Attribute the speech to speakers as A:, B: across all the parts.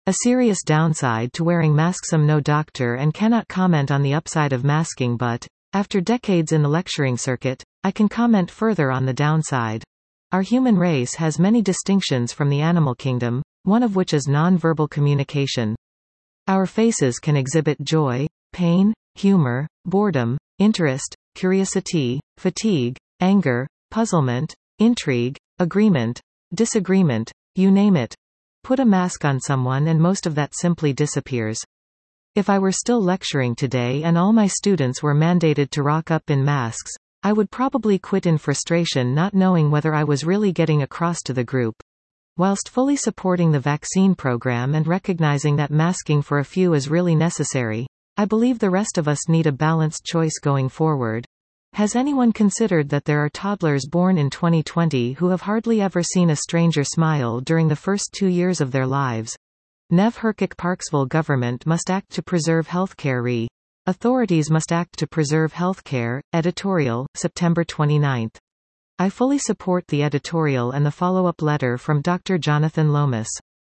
A: A serious downside to wearing masks. I'm no doctor and cannot comment on the upside of masking, but, after decades in the lecturing circuit, I can comment further on the downside. Our human race has many distinctions from the animal kingdom, one of which is non-verbal communication. Our faces can exhibit joy, pain, humor, boredom, interest, curiosity, fatigue, anger, puzzlement, intrigue, agreement, disagreement, you name it. Put a mask on someone and most of that simply disappears. If I were still lecturing today and all my students were mandated to rock up in masks, I would probably quit in frustration, not knowing whether I was really getting across to the group. Whilst fully supporting the vaccine program and recognizing that masking for a few is really necessary, I believe the rest of us need a balanced choice going forward. Has anyone considered that there are toddlers born in 2020 who have hardly ever seen a stranger smile during the first 2 years of their lives? Nev Herkick Parksville government must act to preserve healthcare. Authorities must act to preserve healthcare. Editorial, September 29. I fully support the editorial and the follow-up letter from Dr. Jonathan Lomas.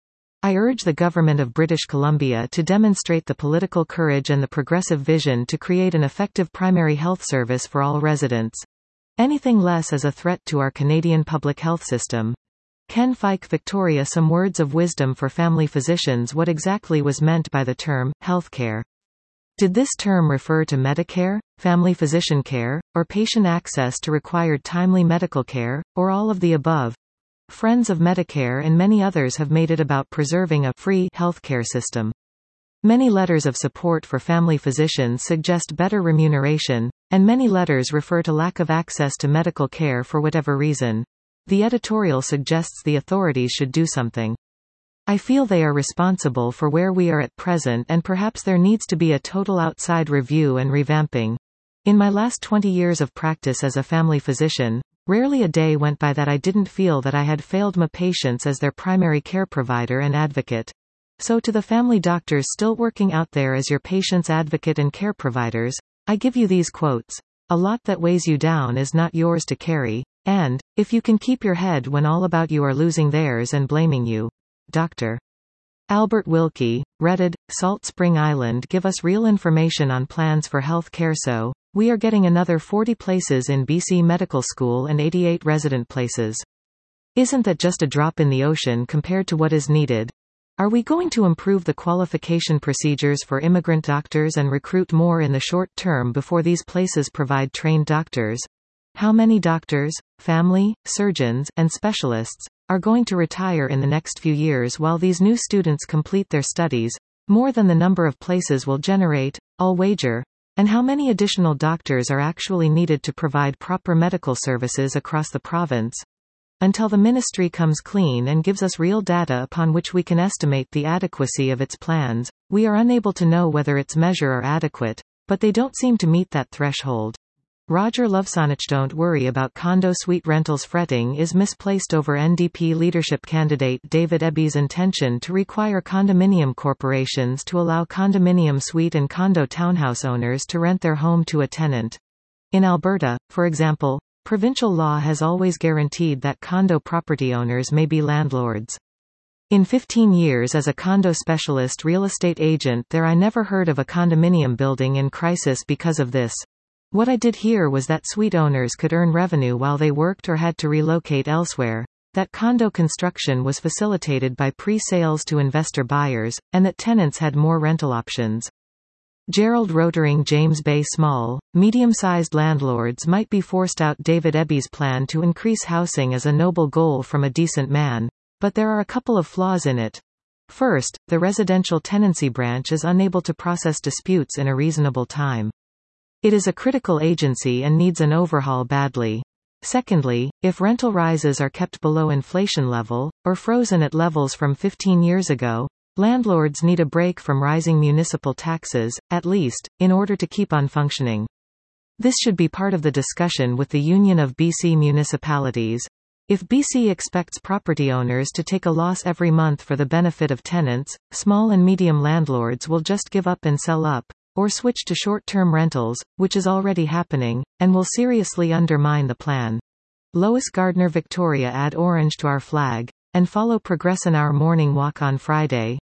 A: I urge the Government of British Columbia to demonstrate the political courage and the progressive vision to create an effective primary health service for all residents. Anything less is a threat to our Canadian public health system. Ken Fike, Victoria. Some words of wisdom for family physicians. What exactly was meant by the term healthcare? Did this term refer to Medicare, family physician care, or patient access to required timely medical care, or all of the above? Friends of Medicare and many others have made it about preserving a free healthcare system. Many letters of support for family physicians suggest better remuneration, and many letters refer to lack of access to medical care for whatever reason. The editorial suggests the authorities should do something. I feel they are responsible for where we are at present, and perhaps there needs to be a total outside review and revamping. In my last 20 years of practice as a family physician, rarely a day went by that I didn't feel that I had failed my patients as their primary care provider and advocate. So to the family doctors still working out there as your patient's advocate and care providers, I give you these quotes. A lot that weighs you down is not yours to carry, and, if you can keep your head when all about you are losing theirs and blaming you. Dr. Albert Wilkie, Reddit, Salt Spring Island. Give us real information on plans for health care. So, we are getting another 40 places in BC Medical School and 88 resident places. Isn't that just a drop in the ocean compared to what is needed? Are we going to improve the qualification procedures for immigrant doctors and recruit more in the short term before these places provide trained doctors? How many doctors, family, surgeons, and specialists are going to retire in the next few years while these new students complete their studies? More than the number of places will generate, I'll wager. And how many additional doctors are actually needed to provide proper medical services across the province? Until the ministry comes clean and gives us real data upon which we can estimate the adequacy of its plans, we are unable to know whether its measures are adequate, but they don't seem to meet that threshold. Roger Lovesonich. Don't worry about condo suite rentals. Fretting is misplaced over NDP leadership candidate David Ebby's intention to require condominium corporations to allow condominium suite and condo townhouse owners to rent their home to a tenant. In Alberta, for example, provincial law has always guaranteed that condo property owners may be landlords. In 15 years as a condo specialist real estate agent there, I never heard of a condominium building in crisis because of this. What I did hear was that suite owners could earn revenue while they worked or had to relocate elsewhere, that condo construction was facilitated by pre-sales to investor buyers, and that tenants had more rental options. Gerald Rotering. James Bay. Small, medium-sized landlords might be forced out. David Ebby's plan to increase housing is a noble goal from a decent man, but there are a couple of flaws in it. First, the residential tenancy branch is unable to process disputes in a reasonable time. It is a critical agency and needs an overhaul badly. Secondly, if rental rises are kept below inflation level, or frozen at levels from 15 years ago, landlords need a break from rising municipal taxes, at least, in order to keep on functioning. This should be part of the discussion with the Union of BC Municipalities. If BC expects property owners to take a loss every month for the benefit of tenants, small and medium landlords will just give up and sell up, or switch to short-term rentals, which is already happening, and will seriously undermine the plan. Lois Gardner. Victoria. Add orange to our flag, and follow Progress in our morning walk on Friday.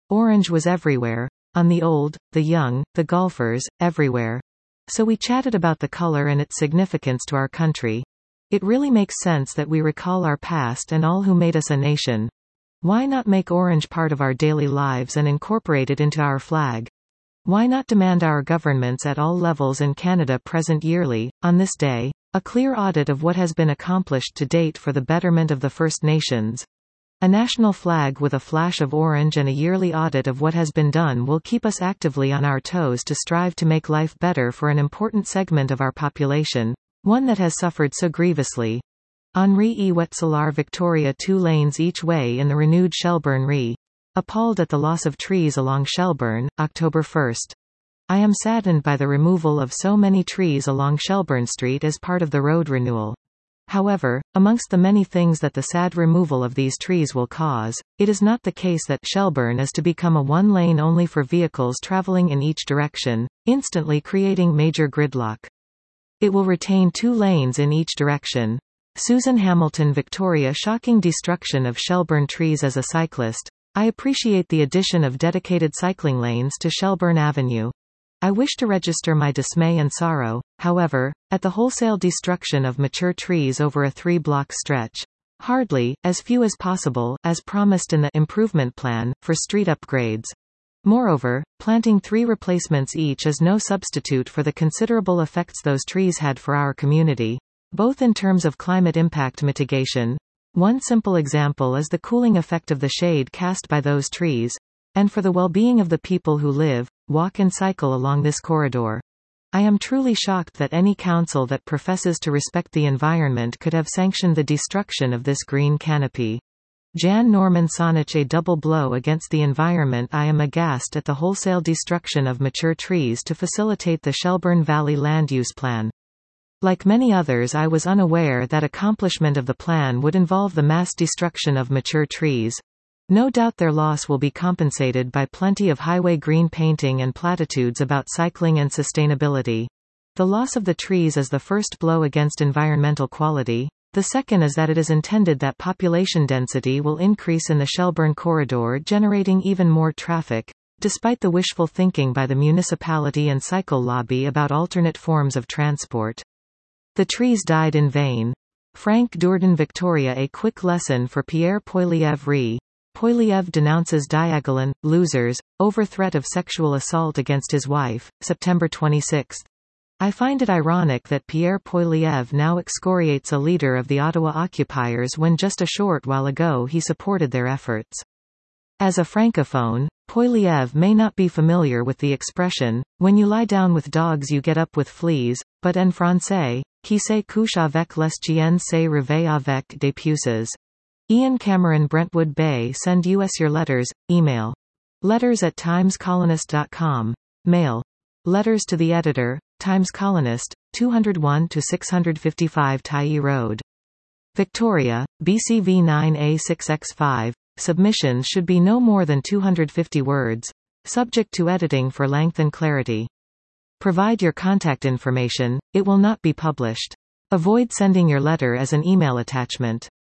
A: Orange was everywhere. On the old, the young, the golfers, everywhere. So we chatted about the color and its significance to our country. It really makes sense that we recall our past and all who made us a nation. Why not make orange part of our daily lives and incorporate it into our flag? Why not demand our governments at all levels in Canada present yearly, on this day, a clear audit of what has been accomplished to date for the betterment of the First Nations? A national flag with a flash of orange and a yearly audit of what has been done will keep us actively on our toes to strive to make life better for an important segment of our population, one that has suffered so grievously. Henri E. Wetzelar, Victoria, 2 lanes each way in the renewed Shelburne Re. Appalled at the loss of trees along Shelburne, October 1. I am saddened by the removal of so many trees along Shelburne Street as part of the road renewal. However, amongst the many things that the sad removal of these trees will cause, it is not the case that Shelburne is to become a one-lane only for vehicles traveling in each direction, instantly creating major gridlock. It will retain 2 lanes in each direction. Susan Hamilton, Victoria. Shocking destruction of Shelburne trees. As a cyclist, I appreciate the addition of dedicated cycling lanes to Shelburne Avenue. I wish to register my dismay and sorrow, however, at the wholesale destruction of mature trees over a 3-block stretch. Hardly, as few as possible, as promised in the improvement plan, for street upgrades. Moreover, planting 3 replacements each is no substitute for the considerable effects those trees had for our community, both in terms of climate impact mitigation. One simple example is the cooling effect of the shade cast by those trees, and for the well-being of the people who live, walk and cycle along this corridor. I am truly shocked that any council that professes to respect the environment could have sanctioned the destruction of this green canopy. Jan Norman Saanich. A double blow against the environment. I am aghast at the wholesale destruction of mature trees to facilitate the Shelburne Valley Land Use Plan. Like many others, I was unaware that accomplishment of the plan would involve the mass destruction of mature trees. No doubt their loss will be compensated by plenty of highway green painting and platitudes about cycling and sustainability. The loss of the trees is the first blow against environmental quality. The second is that it is intended that population density will increase in the Shelburne corridor, generating even more traffic, despite the wishful thinking by the municipality and cycle lobby about alternate forms of transport. The trees died in vain. Frank Dourdan, Victoria. A quick lesson for Pierre Poilievre. Re. Poilievre denounces Diagolon, losers, over threat of sexual assault against his wife, September 26. I find it ironic that Pierre Poilievre now excoriates a leader of the Ottawa occupiers when just a short while ago he supported their efforts. As a francophone, Poilievre may not be familiar with the expression, when you lie down with dogs you get up with fleas, but en français, qui se couche avec les chiens se réveille avec des puces. Ian Cameron, Brentwood Bay. Send us your letters, email. letters@timescolonist.com. Mail. Letters to the editor, Times Colonist, 201-655 Tyee Road. Victoria, BCV 9A6X5. Submissions should be no more than 250 words. Subject to editing for length and clarity. Provide your contact information, it will not be published. Avoid sending your letter as an email attachment.